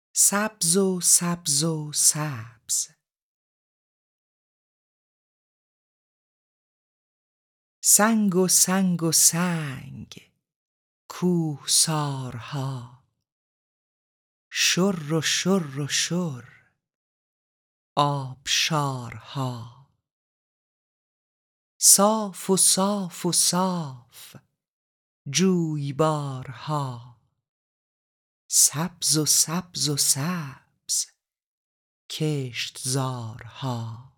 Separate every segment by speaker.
Speaker 1: سبز و سبز و سبز. سنگ و سنگ و سنگ، کوهسارها. شر و شر و شر، آبشارها. صاف و صاف و صاف، جویبارها. سبز و سبز و سبز، کشتزارها.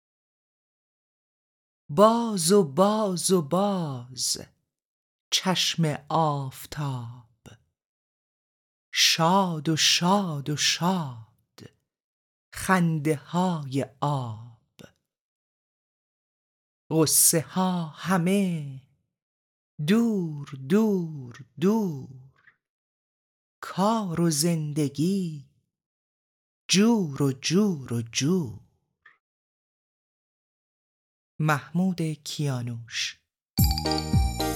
Speaker 1: باز و باز و باز، چشم آفتاب. شاد و شاد و شاد، خنده های آب. غصه ها همه دور دور دور. کار و زندگی جور و جور و جور. محمود کیانوش.